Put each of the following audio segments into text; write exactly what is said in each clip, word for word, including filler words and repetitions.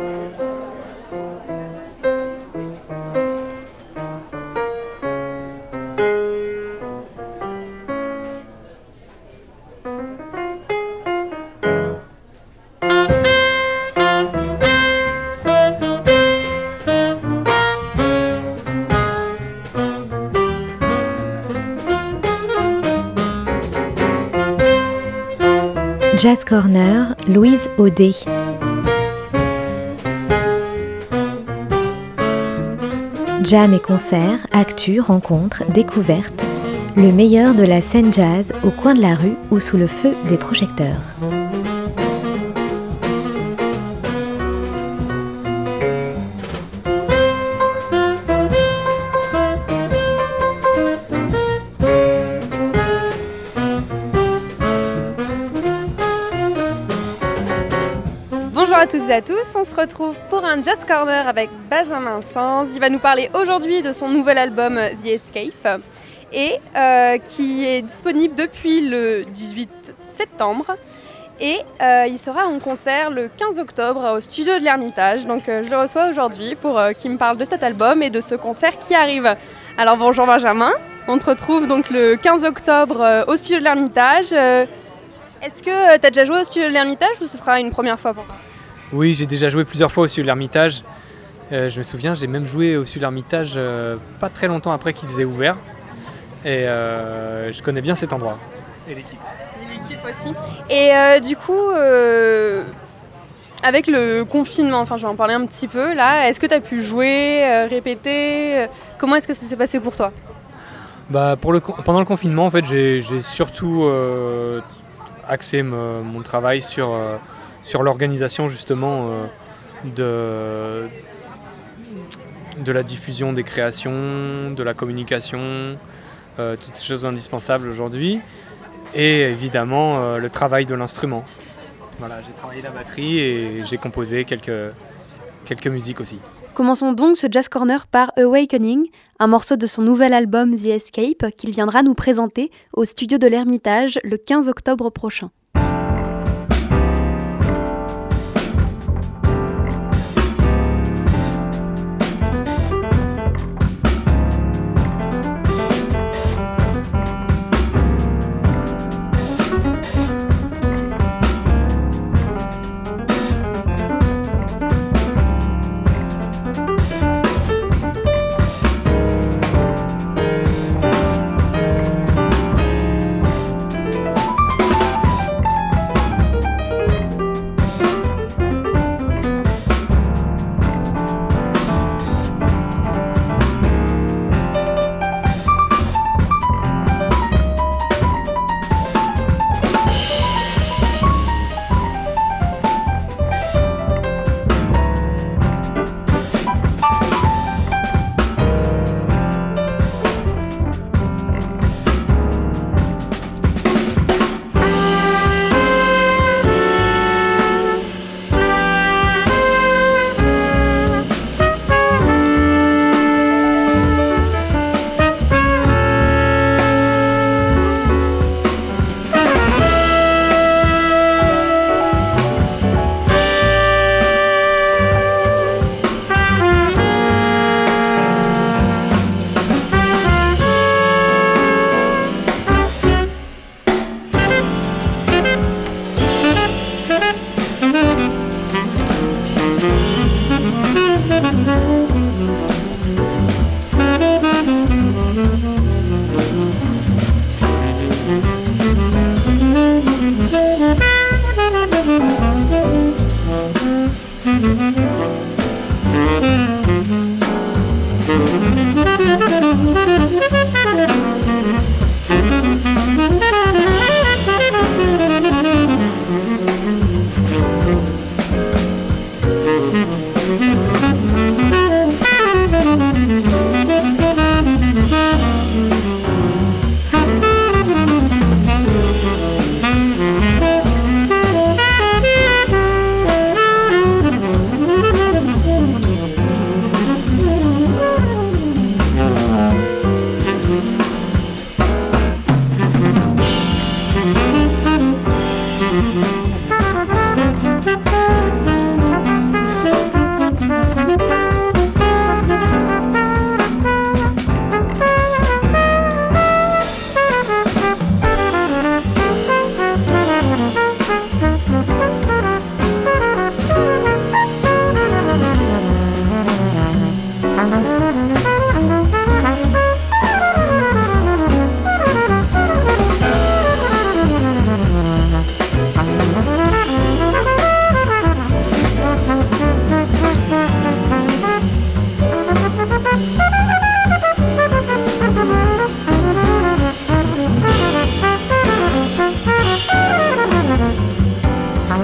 Jazz Corner, Louise Audet. Jam et concerts, actus, rencontres, découvertes, le meilleur de la scène jazz au coin de la rue ou sous le feu des projecteurs. Bonjour à toutes et à tous, on se retrouve pour un Jazz Corner avec Benjamin Sanz. Il va nous parler aujourd'hui de son nouvel album The Escape et euh, qui est disponible depuis le dix-huit septembre et euh, il sera en concert le quinze octobre au studio de l'Ermitage. Donc euh, je le reçois aujourd'hui pour euh, qu'il me parle de cet album et de ce concert qui arrive. Alors bonjour Benjamin, on te retrouve donc le quinze octobre euh, au studio de l'Ermitage. Euh, est-ce que tu as déjà joué au studio de l'Ermitage ou ce sera une première fois pour toi ? Oui, j'ai déjà joué plusieurs fois au studio de l'Ermitage. Euh, je me souviens, j'ai même joué au studio de l'Ermitage euh, pas très longtemps après qu'ils aient ouvert. Et euh, je connais bien cet endroit. Et l'équipe. Et l'équipe aussi. Et euh, du coup, euh, avec le confinement, enfin je vais en parler un petit peu là, est-ce que tu as pu jouer, euh, répéter ? Comment est-ce que ça s'est passé pour toi ? Bah, pour le, pendant le confinement, en fait, j'ai, j'ai surtout euh, axé me, mon travail sur... Euh, sur l'organisation justement euh, de, de la diffusion des créations, de la communication, euh, toutes ces choses indispensables aujourd'hui, et évidemment euh, le travail de l'instrument. Voilà, j'ai travaillé la batterie et j'ai composé quelques, quelques musiques aussi. Commençons donc ce Jazz Corner par Awakening, un morceau de son nouvel album The Escape qu'il viendra nous présenter au studio de l'Ermitage le quinze octobre prochain.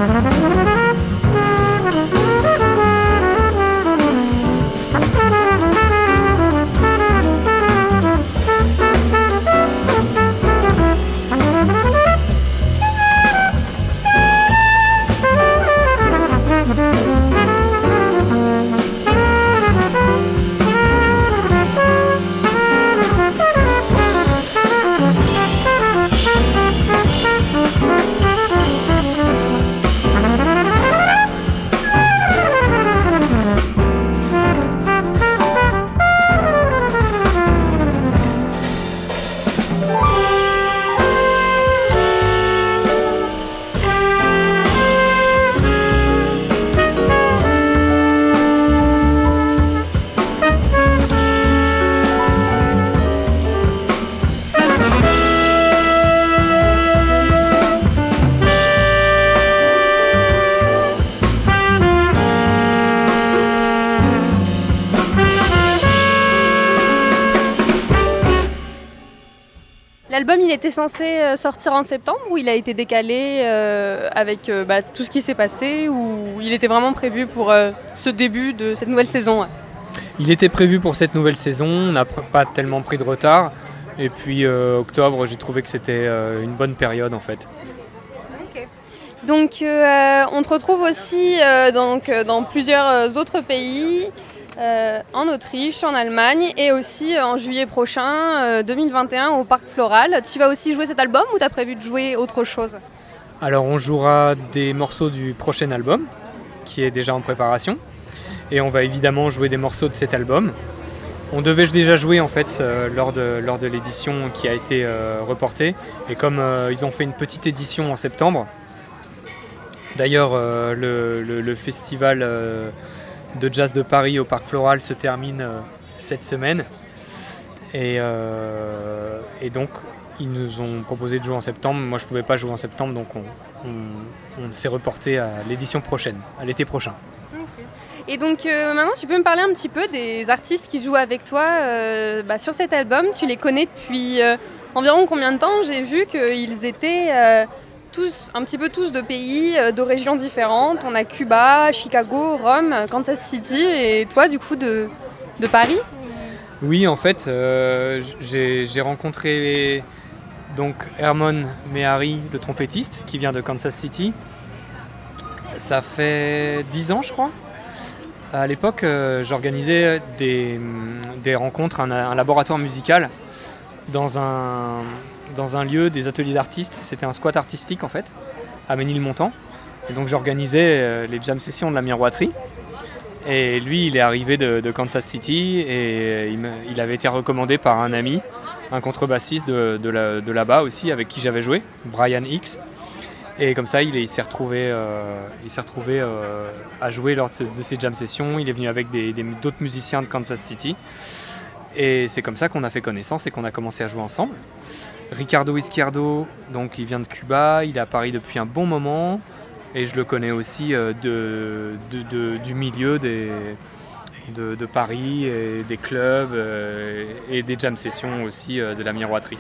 L'album, il était censé sortir en septembre ou il a été décalé euh, avec euh, bah, tout ce qui s'est passé, ou il était vraiment prévu pour euh, ce début de cette nouvelle saison? Il était prévu pour cette nouvelle saison, on n'a pr- pas tellement pris de retard. Et puis euh, octobre, j'ai trouvé que c'était euh, une bonne période en fait. Okay. Donc euh, on te retrouve aussi euh, donc, dans plusieurs autres pays. Euh, en Autriche, en Allemagne et aussi euh, en juillet prochain, euh, deux mille vingt et un, au Parc Floral. Tu vas aussi jouer cet album ou tu as prévu de jouer autre chose? Alors on jouera des morceaux du prochain album qui est déjà en préparation et on va évidemment jouer des morceaux de cet album. On devait déjà jouer en fait euh, lors de, lors de l'édition qui a été euh, reportée, et comme euh, ils ont fait une petite édition en septembre, d'ailleurs euh, le, le, le festival euh, de jazz de Paris au Parc Floral se termine euh, cette semaine et, euh, et donc ils nous ont proposé de jouer en septembre. Moi je ne pouvais pas jouer en septembre, donc on, on, on s'est reporté à l'édition prochaine, à l'été prochain. Okay. Et donc euh, maintenant tu peux me parler un petit peu des artistes qui jouent avec toi euh, bah, sur cet album. Tu les connais depuis euh, environ combien de temps? J'ai vu qu'ils étaient euh, tous, un petit peu tous de pays, euh, de régions différentes. On a Cuba, Chicago, Rome, Kansas City, et toi du coup de, de Paris? Oui, en fait, euh, j'ai, j'ai rencontré donc Hermon Mehari, le trompettiste, qui vient de Kansas City. Ça fait dix ans, je crois. À l'époque, euh, j'organisais des, des rencontres, un, un laboratoire musical dans un, dans un lieu, des ateliers d'artistes. C'était un squat artistique en fait, à Ménilmontant. Et donc j'organisais euh, les jam sessions de la Miroiterie. Et lui, il est arrivé de, de Kansas City et il, me, il avait été recommandé par un ami, un contrebassiste de, de, la, de là-bas aussi, avec qui j'avais joué, Brian Hicks. Et comme ça, il, il s'est retrouvé, euh, il s'est retrouvé euh, à jouer lors de ces jam sessions. Il est venu avec des, des, d'autres musiciens de Kansas City. Et c'est comme ça qu'on a fait connaissance et qu'on a commencé à jouer ensemble. Ricardo Izquierdo, donc il vient de Cuba, il est à Paris depuis un bon moment. Et je le connais aussi euh, de, de, de, du milieu des, de, de Paris, et des clubs euh, et des jam sessions aussi euh, de la Miroiterie.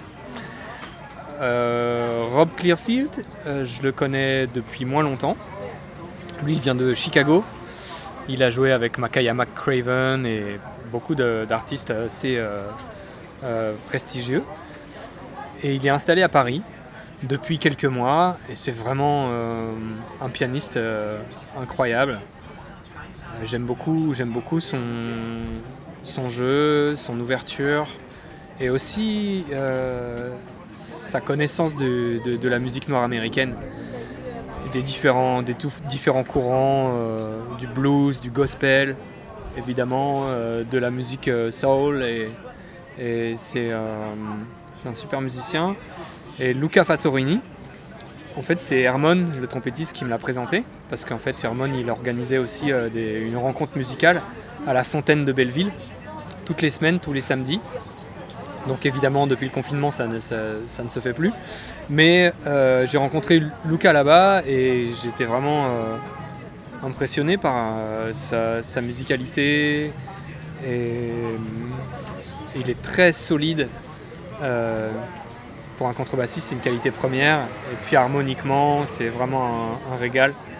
Euh, Rob Clearfield, euh, je le connais depuis moins longtemps. Lui, il vient de Chicago. Il a joué avec Makaya McCraven et beaucoup de, d'artistes assez euh, euh, prestigieux. Et il est installé à Paris depuis quelques mois et c'est vraiment euh, un pianiste euh, incroyable. J'aime beaucoup, j'aime beaucoup son, son jeu, son ouverture et aussi euh, sa connaissance de, de, de la musique noire américaine, des différents, des tout, différents courants, euh, du blues, du gospel, évidemment, euh, de la musique soul, et, et c'est, euh, c'est un super musicien. Et Luca Fattorini, en fait c'est Hermon, le trompettiste, qui me l'a présenté, parce qu'en fait Hermon il organisait aussi euh, des, une rencontre musicale à la Fontaine de Belleville, toutes les semaines, tous les samedis. Donc évidemment depuis le confinement ça ne, ça, ça ne se fait plus, mais euh, j'ai rencontré Luca là-bas et j'étais vraiment euh, impressionné par euh, sa, sa musicalité, et, et il est très solide. Euh, Pour un contrebassiste, c'est une qualité première. Et puis harmoniquement, c'est vraiment un, un régal.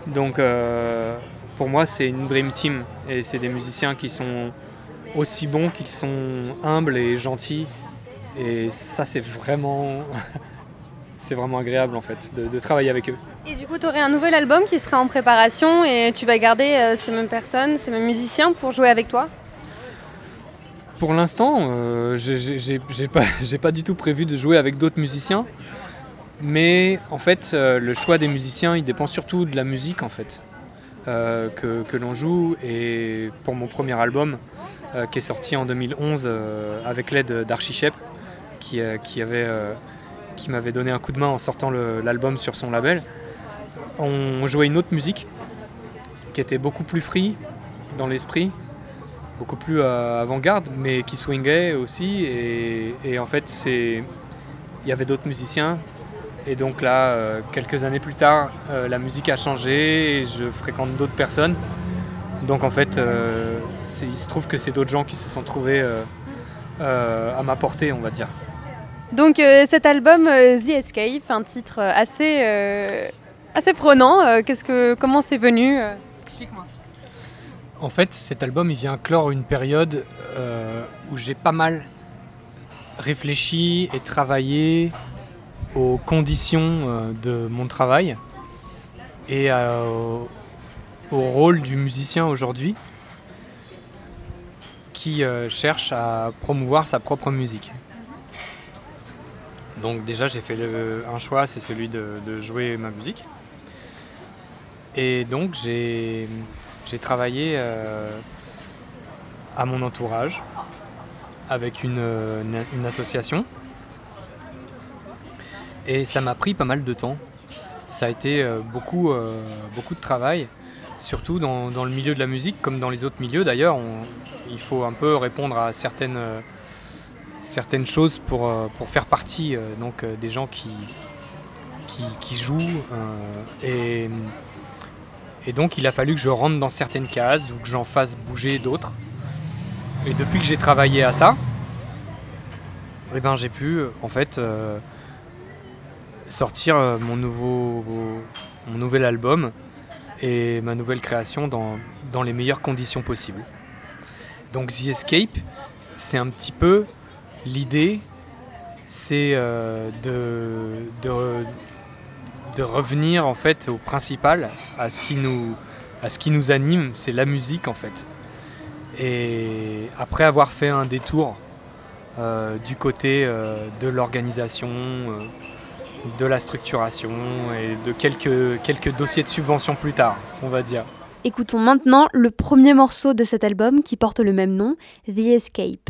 Donc euh, pour moi c'est une dream team et c'est des musiciens qui sont aussi bons qu'ils sont humbles et gentils et ça c'est vraiment c'est vraiment agréable en fait de, de travailler avec eux. Et du coup tu aurais un nouvel album qui serait en préparation et tu vas garder euh, ces mêmes personnes, ces mêmes musiciens pour jouer avec toi? Pour l'instant, euh, j'ai, j'ai, j'ai, pas, j'ai pas du tout prévu de jouer avec d'autres musiciens. Mais en fait, euh, le choix des musiciens, il dépend surtout de la musique en fait, euh, que, que l'on joue. Et pour mon premier album, euh, qui est sorti en deux mille onze euh, avec l'aide d'Archichep, qui, euh, qui, avait, euh, qui m'avait donné un coup de main en sortant le, l'album sur son label, on jouait une autre musique qui était beaucoup plus free dans l'esprit, beaucoup plus euh, avant-garde, mais qui swingait aussi. Et, et en fait, c'est... il y avait d'autres musiciens. Et donc là, euh, quelques années plus tard, euh, la musique a changé et je fréquente d'autres personnes. Donc en fait, euh, c'est, il se trouve que c'est d'autres gens qui se sont trouvés euh, euh, à ma portée, on va dire. Donc euh, cet album euh, The Escape, un titre assez, euh, assez prenant. Euh, qu'est-ce que, comment c'est venu euh, Explique-moi. En fait, cet album, il vient clore une période euh, où j'ai pas mal réfléchi et travaillé aux conditions euh, de mon travail et euh, au, au rôle du musicien aujourd'hui qui euh, cherche à promouvoir sa propre musique. Donc déjà, j'ai fait le, un choix, c'est celui de, de jouer ma musique. Et donc, j'ai... J'ai travaillé euh, à mon entourage avec une, une, une association et ça m'a pris pas mal de temps. Ça a été euh, beaucoup, euh, beaucoup de travail, surtout dans, dans le milieu de la musique comme dans les autres milieux d'ailleurs. On, il faut un peu répondre à certaines, euh, certaines choses pour, euh, pour faire partie euh, donc, euh, des gens qui, qui, qui jouent euh, et Et donc il a fallu que je rentre dans certaines cases ou que j'en fasse bouger d'autres. Et depuis que j'ai travaillé à ça, eh ben, j'ai pu en fait euh, sortir mon, nouveau, mon nouvel album et ma nouvelle création dans, dans les meilleures conditions possibles. Donc The Escape, c'est un petit peu l'idée, c'est euh, de... de de revenir en fait au principal, à ce qui nous, à ce qui nous anime, c'est la musique en fait. Et après avoir fait un détour euh, du côté euh, de l'organisation, euh, de la structuration et de quelques, quelques dossiers de subvention plus tard, on va dire. Écoutons maintenant le premier morceau de cet album qui porte le même nom, The Escape.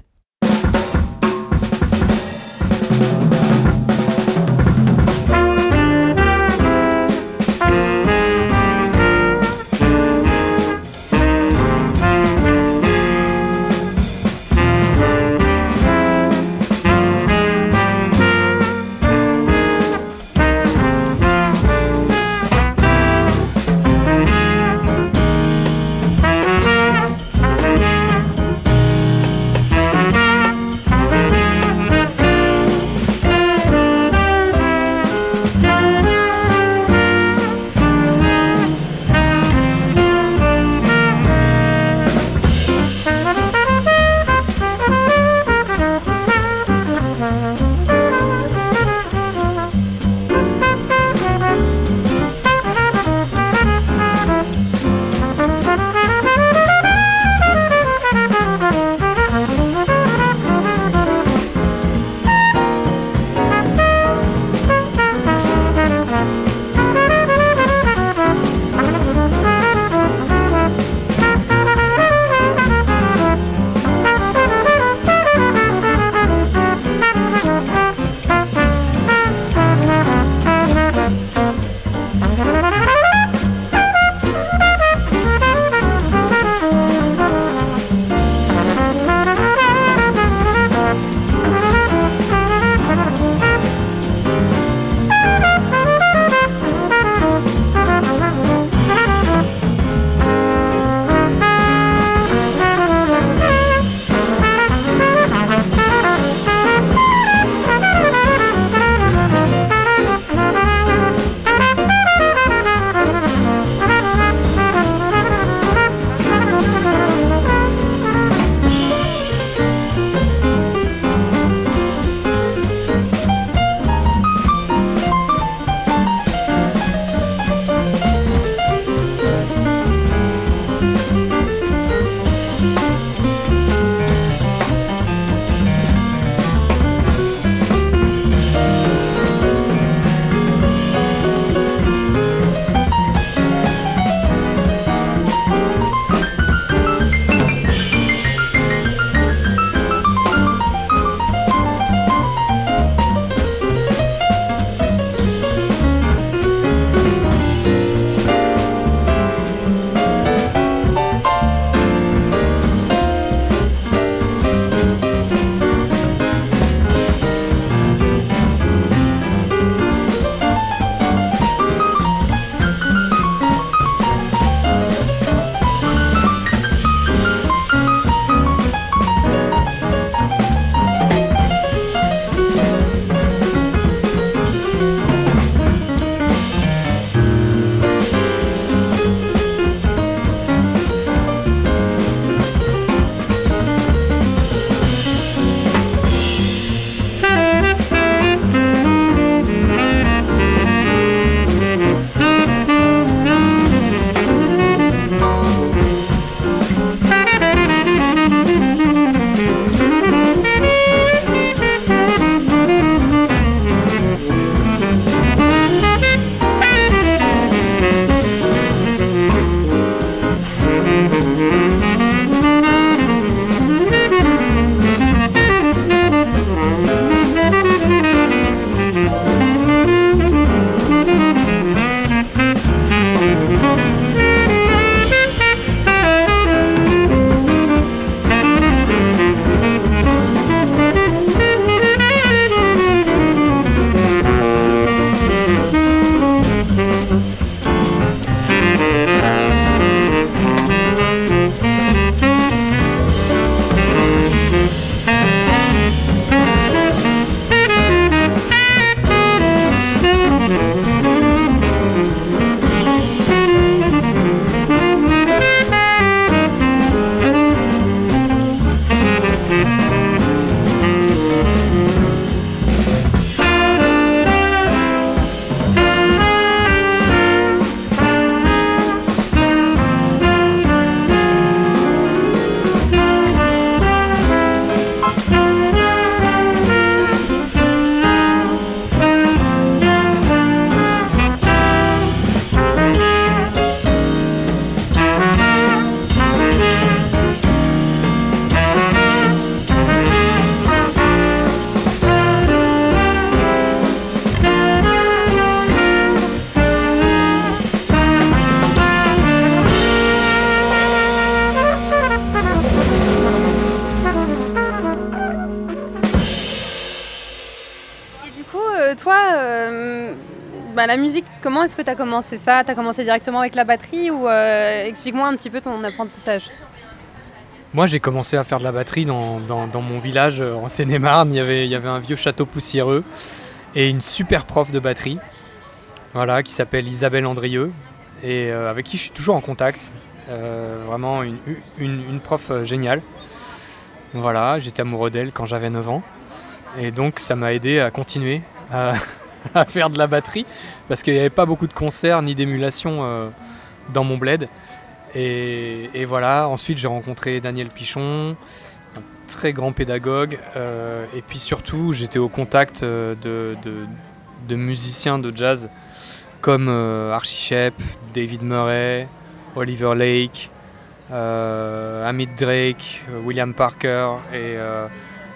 bah, la musique, comment est-ce que tu as commencé ça? Tu as commencé directement avec la batterie ou euh, explique-moi un petit peu ton apprentissage. Moi, j'ai commencé à faire de la batterie dans, dans, dans mon village euh, en Seine-et-Marne. Il y avait, il y avait un vieux château poussiéreux et une super prof de batterie, voilà, qui s'appelle Isabelle Andrieux et euh, avec qui je suis toujours en contact. Euh, vraiment une, une, une prof euh, géniale. Voilà, j'étais amoureux d'elle quand j'avais neuf ans et donc ça m'a aidé à continuer à, à faire de la batterie parce qu'il n'y avait pas beaucoup de concerts ni d'émulation euh, dans mon bled. Et, et voilà, ensuite j'ai rencontré Daniel Pichon, un très grand pédagogue, euh, et puis surtout j'étais au contact euh, de, de, de musiciens de jazz comme euh, Archie Shepp, David Murray, Oliver Lake, euh, Amit Drake, William Parker et euh,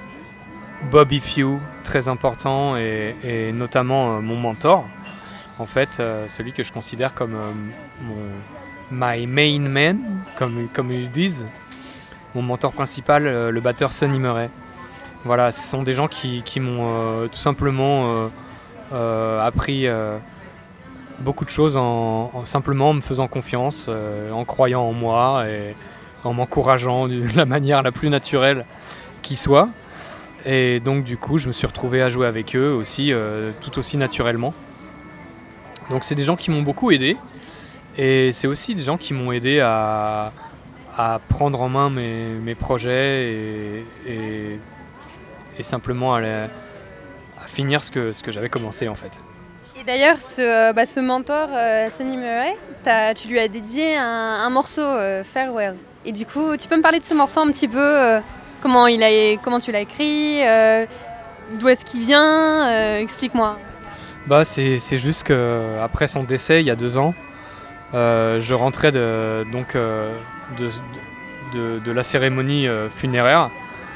Bobby Few, très important, et, et notamment euh, mon mentor, en fait, euh, celui que je considère comme euh, mon... My main man, comme, comme ils disent, mon mentor principal, euh, le batteur Sonny Murray. Voilà, ce sont des gens qui, qui m'ont euh, tout simplement euh, euh, appris euh, beaucoup de choses en, en simplement en me faisant confiance, euh, en croyant en moi et en m'encourageant de la manière la plus naturelle qui soit. Et donc du coup, je me suis retrouvé à jouer avec eux aussi, euh, tout aussi naturellement. Donc c'est des gens qui m'ont beaucoup aidé. Et c'est aussi des gens qui m'ont aidé à, à prendre en main mes, mes projets et, et, et simplement à, les, à finir ce que, ce que j'avais commencé en fait. Et d'ailleurs, ce, bah, ce mentor, euh, Sonny Murray, tu lui as dédié un, un morceau, euh, Farewell. Et du coup, tu peux me parler de ce morceau un petit peu, euh, comment, il a, comment tu l'as écrit, euh, d'où est-ce qu'il vient, euh, explique-moi. Bah, c'est, c'est juste qu'après son décès, il y a deux ans, Euh, je rentrais de, donc, euh, de, de, de la cérémonie euh, funéraire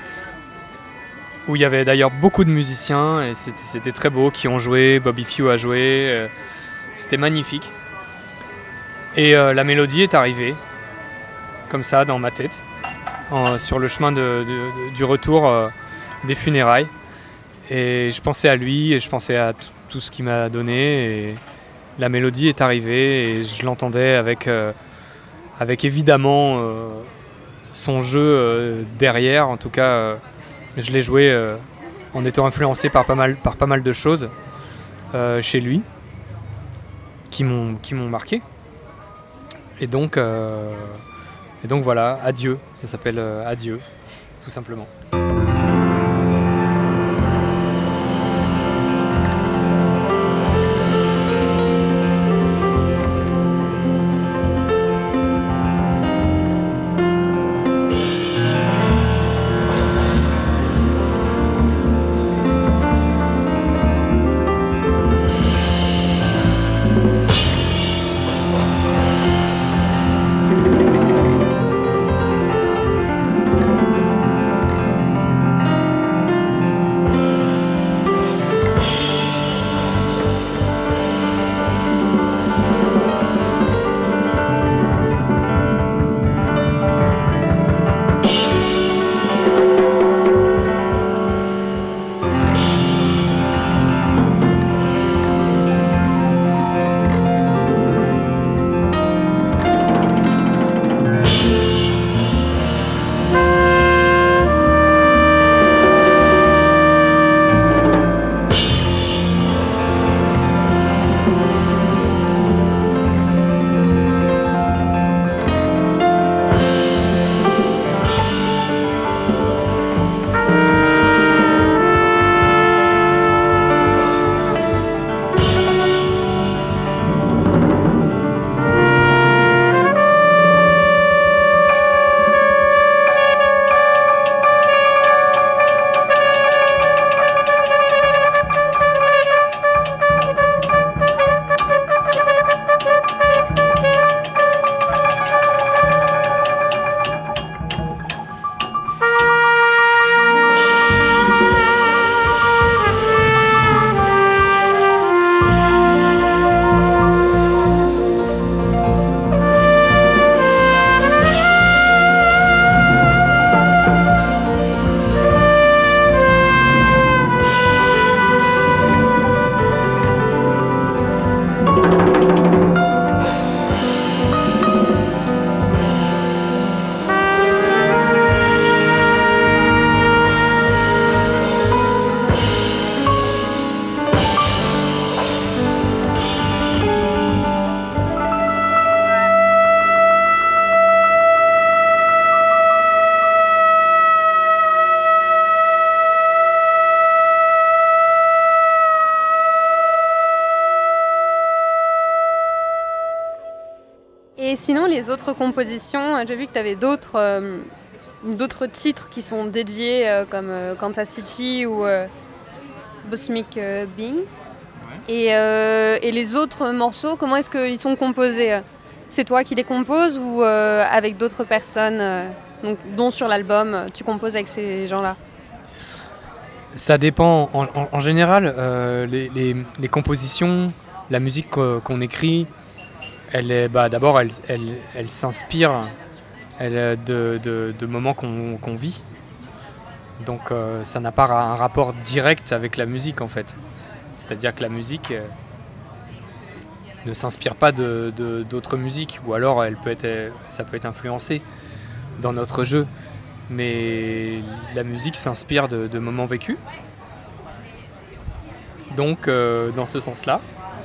où il y avait d'ailleurs beaucoup de musiciens et c'était, c'était très beau, qui ont joué, Bobby Few a joué, euh, c'était magnifique. Et euh, la mélodie est arrivée comme ça dans ma tête, en, sur le chemin de, de, du retour euh, des funérailles. Et je pensais à lui et je pensais à t- tout ce qu'il m'a donné. Et la mélodie est arrivée et je l'entendais avec, euh, avec évidemment euh, son jeu euh, derrière. En tout cas, euh, je l'ai joué euh, en étant influencé par pas mal, par pas mal de choses euh, chez lui qui m'ont, qui m'ont marqué. Et donc, euh, et donc voilà, Adieu. Ça s'appelle euh, Adieu, tout simplement. Et sinon, les autres compositions, j'ai vu que tu avais d'autres, euh, d'autres titres qui sont dédiés, euh, comme euh, Kansas City ou euh, Cosmic euh, Beings. Ouais. Et, euh, et les autres morceaux, comment est-ce qu'ils sont composés ? C'est toi qui les composes ou euh, avec d'autres personnes, euh, donc, dont sur l'album, tu composes avec ces gens-là ? Ça dépend. En, en, en général, euh, les, les, les compositions, la musique qu'on écrit, elle est, bah, d'abord, elle, elle, elle s'inspire elle, de, de, de moments qu'on, qu'on vit. Donc euh, ça n'a pas un rapport direct avec la musique, en fait. C'est-à-dire que la musique euh, ne s'inspire pas de, de, d'autres musiques, ou alors elle peut être, ça peut être influencé dans notre jeu. Mais la musique s'inspire de, de moments vécus. Donc, euh, dans ce sens-là,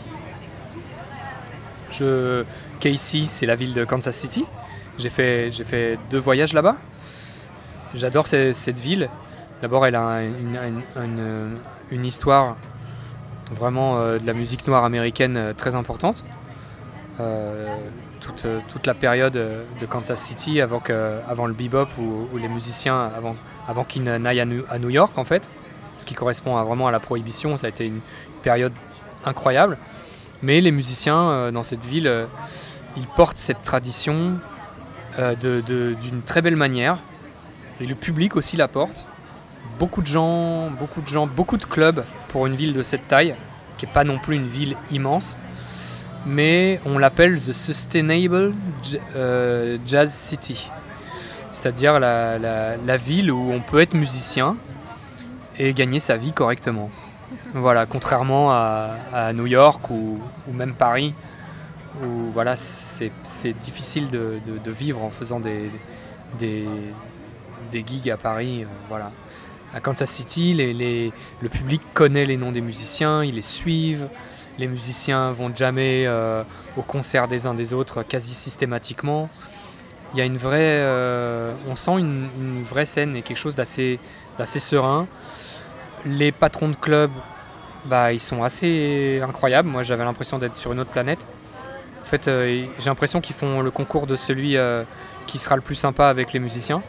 je... K C, c'est la ville de Kansas City. J'ai fait, j'ai fait deux voyages là-bas. J'adore cette, cette ville. D'abord, elle a une, une, une, une histoire vraiment euh, de la musique noire américaine euh, très importante. Euh, toute, toute la période de Kansas City avant, que, avant le bebop où, où les musiciens, avant, avant qu'ils n'aillent à New, à New York en fait, ce qui correspond à, vraiment à la prohibition, ça a été une période incroyable. Mais les musiciens euh, dans cette ville, euh, ils portent cette tradition euh, de, de, d'une très belle manière et le public aussi la porte. Beaucoup de gens, beaucoup de gens, beaucoup de clubs pour une ville de cette taille, qui n'est pas non plus une ville immense. Mais on l'appelle The Sustainable euh, Jazz City, c'est-à-dire la, la, la ville où on peut être musicien et gagner sa vie correctement. Voilà, contrairement à, à New York ou, ou même Paris, où voilà, c'est, c'est difficile de, de, de vivre en faisant des, des, des gigs à Paris. Euh, voilà. À Kansas City, les, les, le public connaît les noms des musiciens, ils les suivent. Les musiciens vont jammer euh, au concert des uns des autres quasi systématiquement. Il y a une vraie, euh, on sent une, une vraie scène et quelque chose d'assez, d'assez serein. Les patrons de clubs, bah, ils sont assez incroyables. Moi, j'avais l'impression d'être sur une autre planète. En fait, euh, j'ai l'impression qu'ils font le concours de celui euh, qui sera le plus sympa avec les musiciens,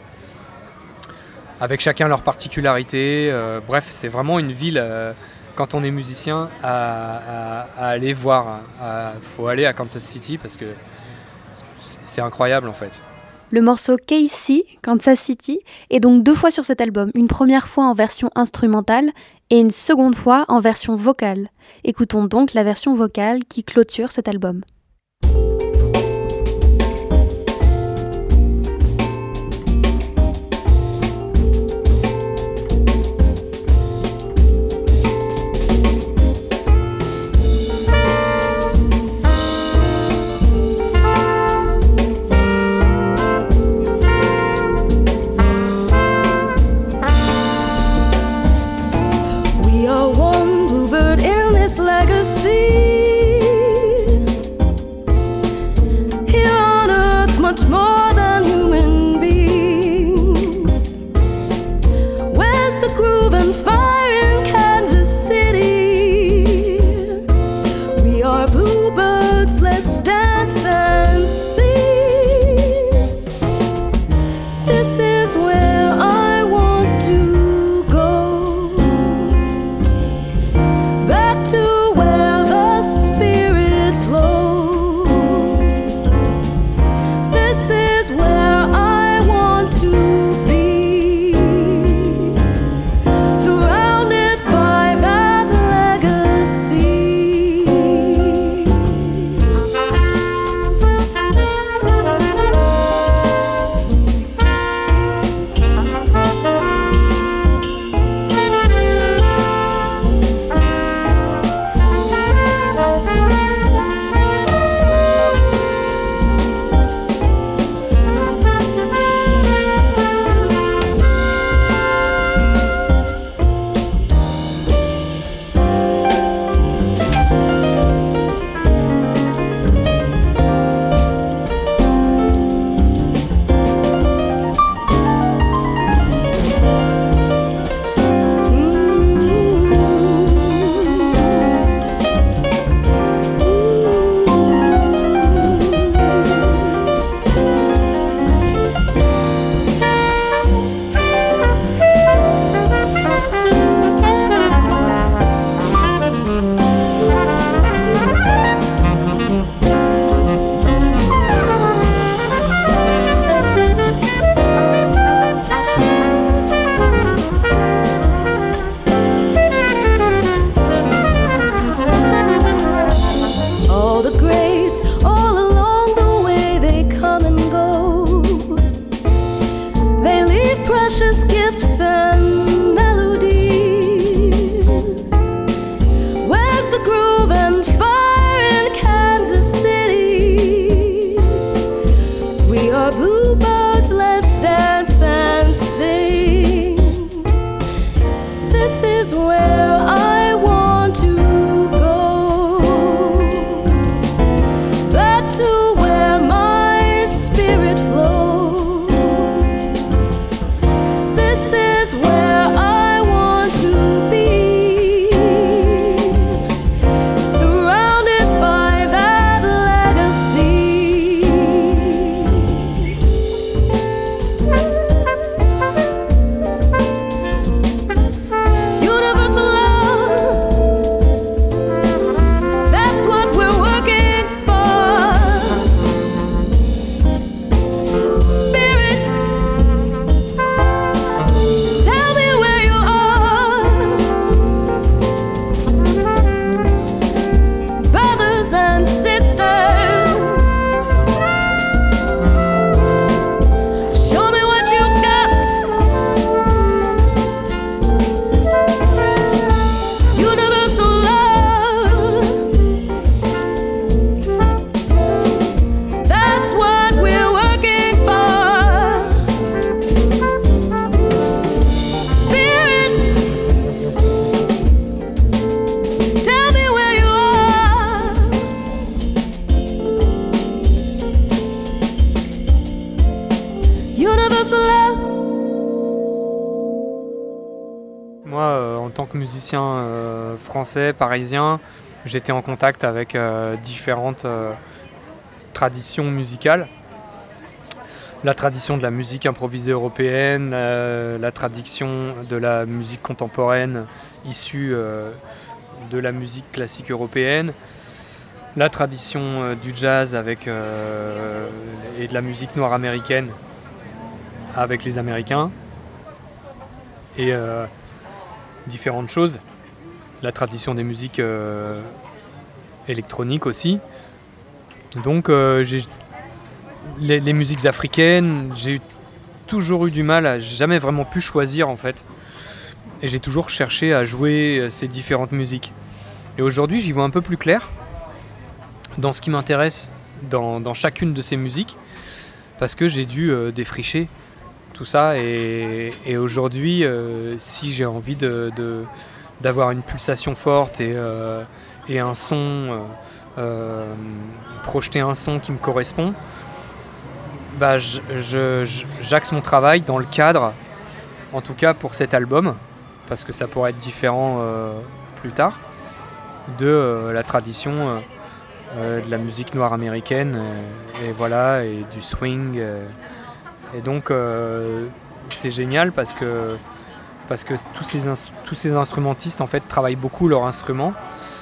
avec chacun leur particularité. Euh, bref, c'est vraiment une ville. Euh, Quand on est musicien, à, à, à aller voir, il faut aller à Kansas City parce que c'est incroyable en fait. Le morceau K C, Kansas City, est donc deux fois sur cet album, une première fois en version instrumentale et une seconde fois en version vocale. Écoutons donc la version vocale qui clôture cet album. Legacy. was love. Moi, euh, en tant que musicien euh, français, parisien, j'étais en contact avec euh, différentes euh, traditions musicales. La tradition de la musique improvisée européenne, la, la tradition de la musique contemporaine issue euh, de la musique classique européenne, la tradition euh, du jazz avec, euh, et de la musique noire américaine avec les Américains, et euh, différentes choses. La tradition des musiques euh, électroniques aussi. Donc euh, j'ai les, les musiques africaines, j'ai toujours eu du mal, à jamais vraiment pu choisir en fait. Et j'ai toujours cherché à jouer ces différentes musiques. Et aujourd'hui, j'y vois un peu plus clair dans ce qui m'intéresse dans, dans chacune de ces musiques, parce que j'ai dû euh, défricher tout ça. Et, et aujourd'hui, euh, si j'ai envie de, de, d'avoir une pulsation forte et, euh, et un son, euh, euh, projeter un son qui me correspond, bah, je, je, je, j'axe mon travail dans le cadre, en tout cas pour cet album, parce que ça pourrait être différent euh, plus tard, de euh, la tradition euh, euh, de la musique noire américaine, et, et voilà, et du swing. Euh, et donc euh, c'est génial parce que, parce que tous, ces instru- tous ces instrumentistes en fait travaillent beaucoup leur instrument,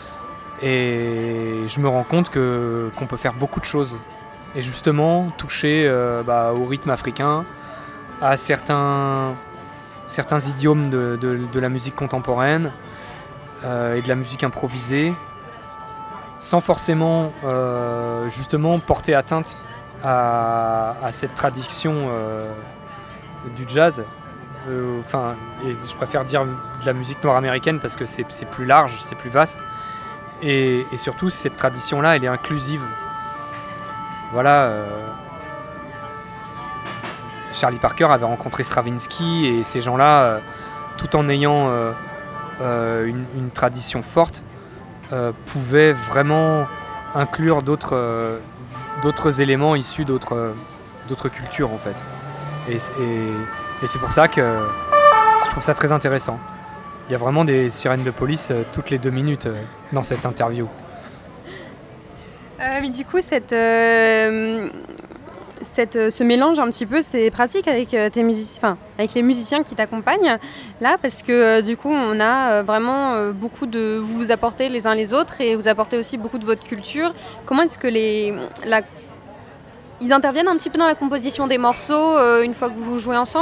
et je me rends compte que, qu'on peut faire beaucoup de choses. Et justement, toucher euh, bah, au rythme africain, à certains, certains idiomes de, de, de la musique contemporaine euh, et de la musique improvisée, sans forcément euh, justement porter atteinte à, à cette tradition euh, du jazz. Euh, enfin, et je préfère dire de la musique noire américaine parce que c'est, c'est plus large, c'est plus vaste. Et, et surtout, cette tradition-là, elle est inclusive. Voilà, euh, Charlie Parker avait rencontré Stravinsky, et ces gens-là, euh, tout en ayant euh, euh, une, une tradition forte, euh, pouvaient vraiment inclure d'autres, euh, d'autres éléments issus d'autres, euh, d'autres cultures en fait. Et, et, et c'est pour ça que je trouve ça très intéressant. Il y a vraiment des sirènes de police euh, toutes les deux minutes euh, dans cette interview. Euh, mais du coup, cette, euh, cette, ce mélange un petit peu, c'est pratique avec, euh, tes musici- enfin, avec les musiciens qui t'accompagnent là, parce que euh, du coup, on a euh, vraiment euh, beaucoup de... Vous vous apportez les uns les autres, et vous apportez aussi beaucoup de votre culture. Comment est-ce que les... La, ils interviennent un petit peu dans la composition des morceaux euh, une fois que vous jouez ensemble ?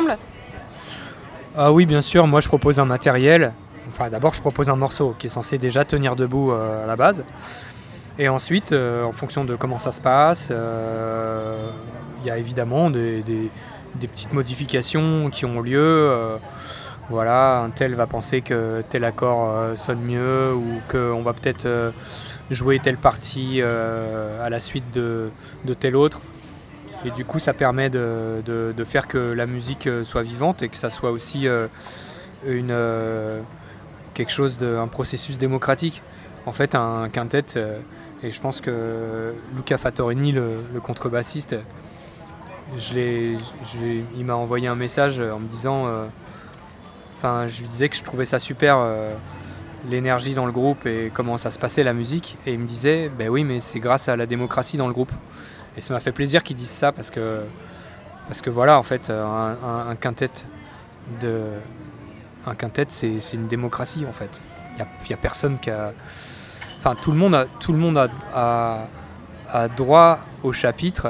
Ah oui, bien sûr, moi je propose un matériel. Enfin, d'abord, je propose un morceau qui est censé déjà tenir debout euh, à la base. Et ensuite, euh, en fonction de comment ça se passe, il euh, y a évidemment des, des, des petites modifications qui ont lieu. Euh, voilà, un tel va penser que tel accord euh, sonne mieux, ou qu'on va peut-être euh, jouer telle partie euh, à la suite de, de telle autre. Et du coup, ça permet de, de, de faire que la musique soit vivante, et que ça soit aussi euh, une, euh, quelque chose de, un processus démocratique. En fait, un quintet... Euh, Et je pense que Luca Fattorini, le, le contrebassiste, je l'ai, je l'ai, il m'a envoyé un message en me disant... Enfin, euh, je lui disais que je trouvais ça super, euh, l'énergie dans le groupe et comment ça se passait, la musique. Et il me disait, ben oui, mais c'est grâce à la démocratie dans le groupe. Et ça m'a fait plaisir qu'il dise ça, parce que, parce que voilà, en fait, un, un, un quintet, de, un quintet c'est, c'est une démocratie, en fait. Il n'y a, y a personne qui a... Enfin, tout le monde a, tout le monde a, a, a droit au chapitre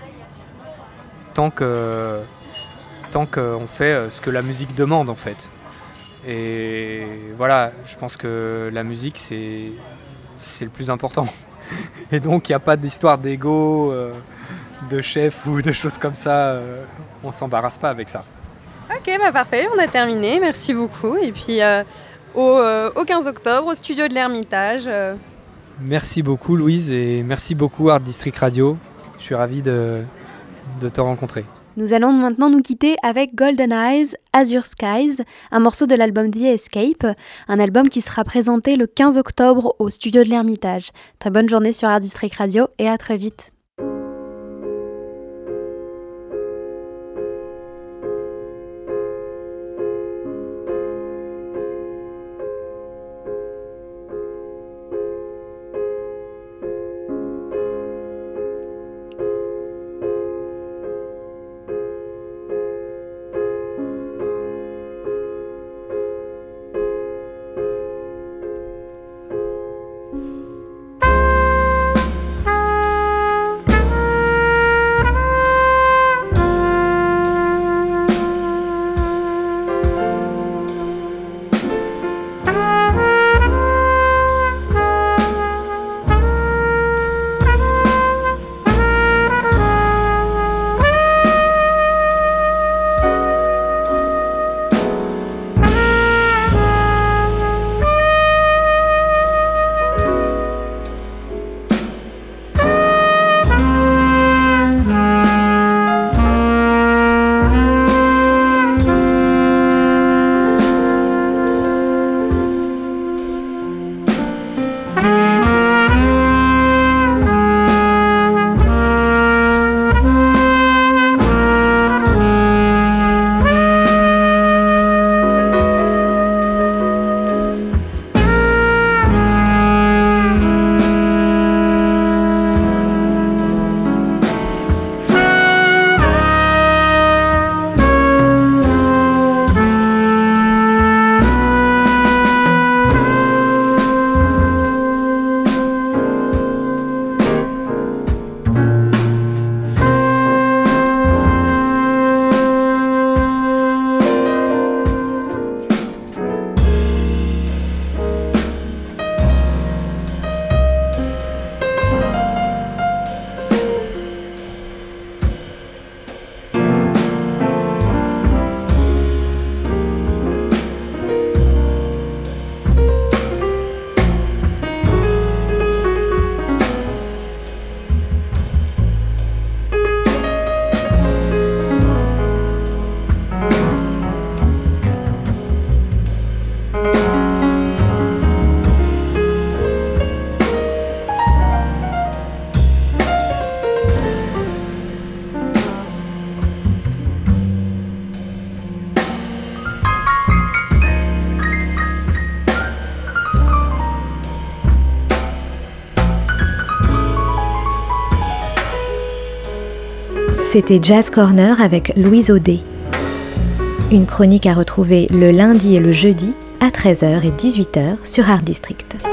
tant que tant qu'on fait ce que la musique demande en fait. Et voilà, je pense que la musique c'est c'est le plus important. Et donc il n'y a pas d'histoire d'ego, euh, de chef ou de choses comme ça. Euh, on s'embarrasse pas avec ça. Ok, bah parfait, on a terminé. Merci beaucoup. Et puis euh, au, euh, au quinze octobre, au studio de l'Ermitage. Euh... Merci beaucoup Louise, et merci beaucoup Art District Radio. Je suis ravi de, de te rencontrer. Nous allons maintenant nous quitter avec Golden Eyes, Azure Skies, un morceau de l'album The Escape, un album qui sera présenté le quinze octobre au studio de l'Ermitage. Très bonne journée sur Art District Radio et à très vite. C'était Jazz Corner avec Louise Audet. Une chronique à retrouver le lundi et le jeudi à treize heures et dix-huit heures sur Art District.